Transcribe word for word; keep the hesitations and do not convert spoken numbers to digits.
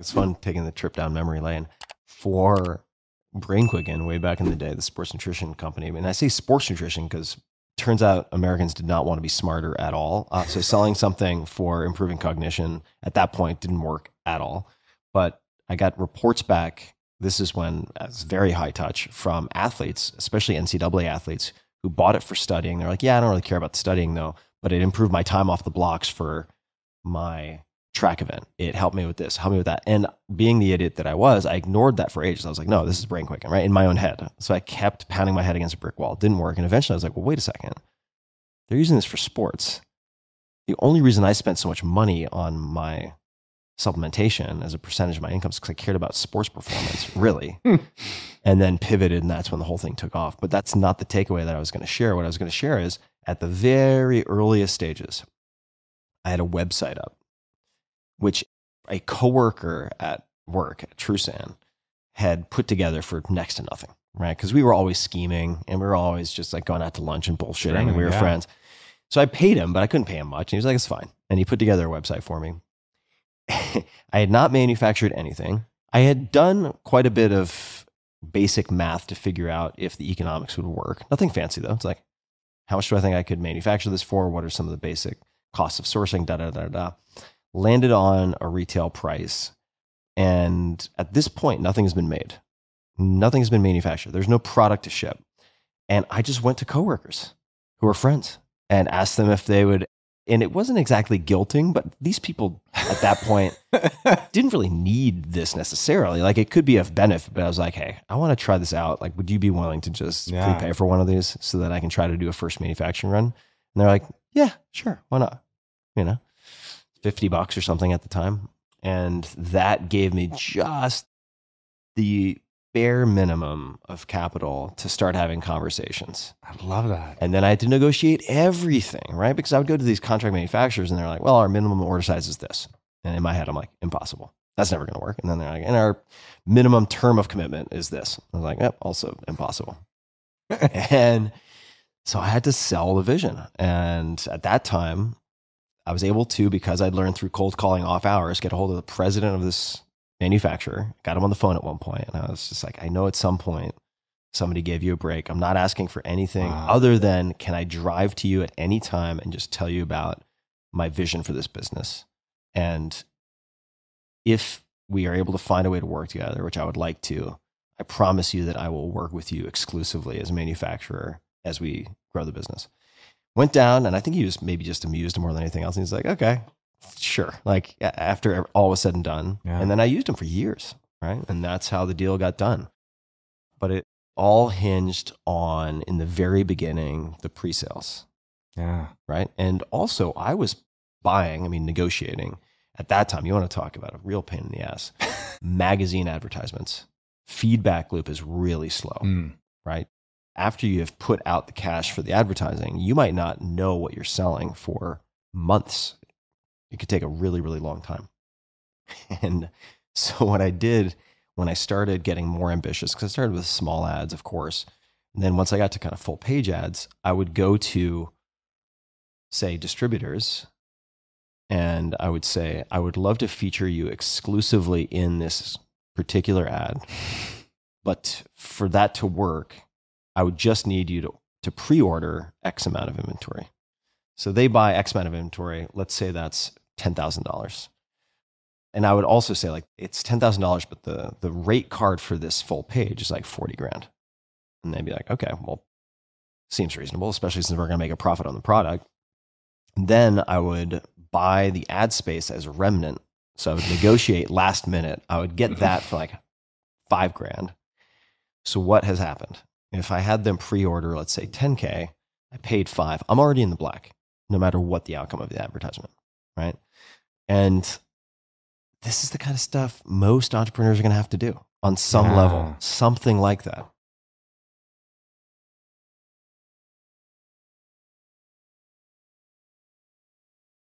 it's fun taking the trip down memory lane for BrainQuicken way back in the day, the sports nutrition company. I mean, I say sports nutrition because turns out Americans did not want to be smarter at all. Uh, so selling something for improving cognition at that point didn't work at all. But I got reports back. This is when it was very high touch from athletes, especially N C double A athletes who bought it for studying. They're like, yeah, I don't really care about the studying though, but it improved my time off the blocks for my track event. It helped me with this, helped me with that. And being the idiot that I was, I ignored that for ages. I was like, no, this is BrainQuicken, right? In my own head. So I kept pounding my head against a brick wall. It didn't work. And eventually I was like, well, wait a second. They're using this for sports. The only reason I spent so much money on my supplementation as a percentage of my income is because I cared about sports performance, really. And then pivoted, and that's when the whole thing took off. But that's not the takeaway that I was going to share. What I was going to share is at the very earliest stages, I had a website up, which a coworker at work at Trusan had put together for next to nothing, right? Because we were always scheming and we were always just like going out to lunch and bullshitting, sure, and we were yeah. friends. So I paid him, but I couldn't pay him much. And he was like, it's fine. And he put together a website for me. I had not manufactured anything. I had done quite a bit of basic math to figure out if the economics would work. Nothing fancy though. It's like, how much do I think I could manufacture this for? What are some of the basic costs of sourcing? Da, da, da, da. Landed on a retail price. And at this point, nothing has been made. Nothing has been manufactured. There's no product to ship. And I just went to coworkers who were friends and asked them if they would. And it wasn't exactly guilting, but these people at that point didn't really need this necessarily. Like it could be of benefit, but I was like, hey, I want to try this out. Like, would you be willing to just yeah. prepay for one of these so that I can try to do a first manufacturing run? And they're like, yeah, sure. Why not? You know, fifty bucks or something at the time. And that gave me just the bare minimum of capital to start having conversations. I love that. And then I had to negotiate everything, right? Because I would go to these contract manufacturers and they're like, well, our minimum order size is this. And in my head, I'm like, impossible. That's never going to work. And then they're like, and our minimum term of commitment is this. I was like, yep, also impossible. And so I had to sell the vision. And at that time, I was able to, because I'd learned through cold calling off hours, get a hold of the president of this manufacturer, got him on the phone at one point, and I was just like, I know at some point somebody gave you a break. I'm not asking for anything wow. other than, can I drive to you at any time and just tell you about my vision for this business? And if we are able to find a way to work together, which I would like to, I promise you that I will work with you exclusively as a manufacturer as we grow the business. Went down, and I think he was maybe just amused more than anything else. And he's like, okay, sure. Like after all was said and done. Yeah. And then I used him for years, right? And that's how the deal got done. But it all hinged on, in the very beginning, the pre-sales. Yeah. Right. And also I was buying, I mean, negotiating at that time. You want to talk about a real pain in the ass. Magazine advertisements. Feedback loop is really slow, mm. right? After you have put out the cash for the advertising, you might not know what you're selling for months. It could take a really, really long time. And so what I did when I started getting more ambitious, because I started with small ads, of course, and then once I got to kind of full page ads, I would go to, say, distributors, and I would say, I would love to feature you exclusively in this particular ad, but for that to work, I would just need you to, to pre-order X amount of inventory. So they buy X amount of inventory. Let's say that's ten thousand dollars. And I would also say, like, it's ten thousand dollars, but the, the rate card for this full page is like forty grand. And they'd be like, okay, well, seems reasonable, especially since we're going to make a profit on the product. And then I would buy the ad space as a remnant. So I would negotiate last minute. I would get that for like five grand. So what has happened? If I had them pre-order, let's say ten K, I paid five, I'm already in the black, no matter what the outcome of the advertisement, right? And this is the kind of stuff most entrepreneurs are going to have to do on some yeah. level, something like that.